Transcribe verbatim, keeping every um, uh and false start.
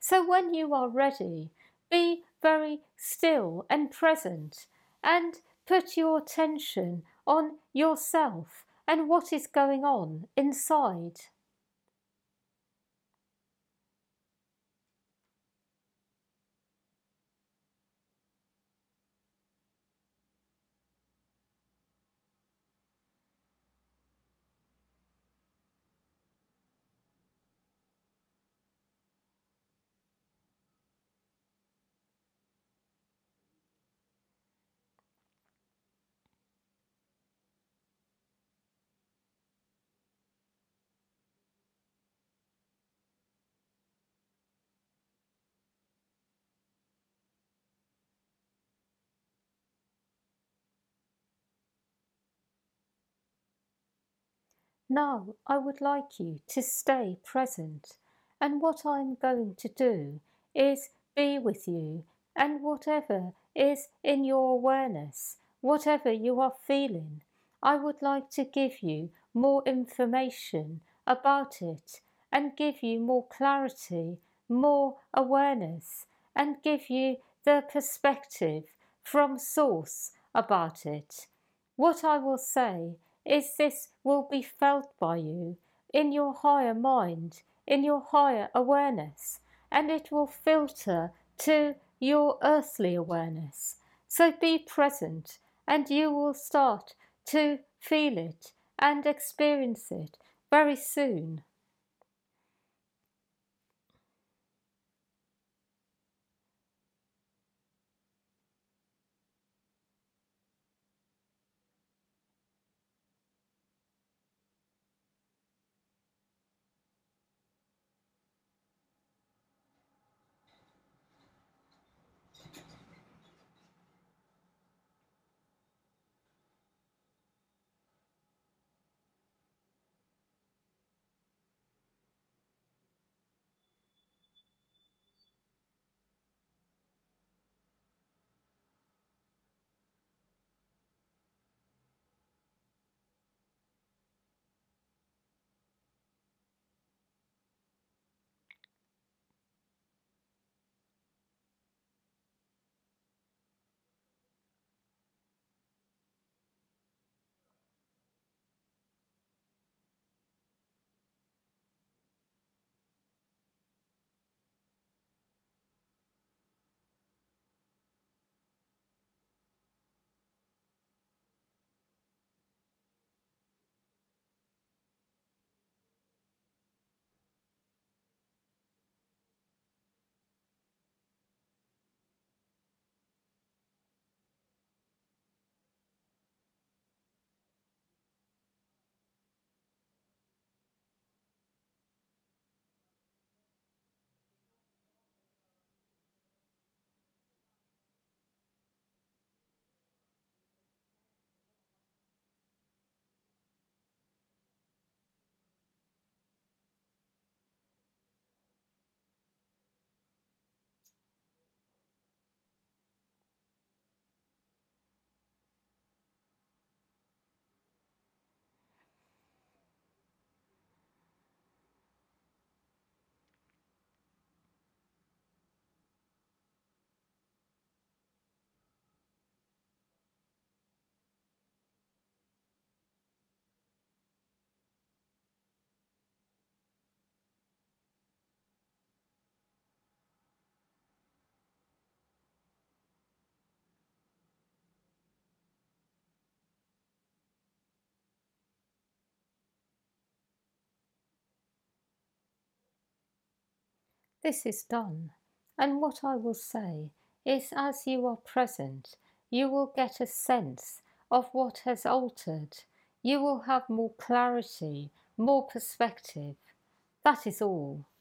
So when you are ready, be very still and present and put your attention on yourself and what is going on inside. Now I would like you to stay present, and what I am going to do is be with you, and whatever is in your awareness, whatever you are feeling, I would like to give you more information about it and give you more clarity, more awareness, and give you the perspective from source about it. What I will say is this will be felt by you in your higher mind, in your higher awareness, and it will filter to your earthly awareness. So be present and you will start to feel it and experience it very soon. This is done, and what I will say is as you are present, you will get a sense of what has altered. You will have more clarity, more perspective. That is all.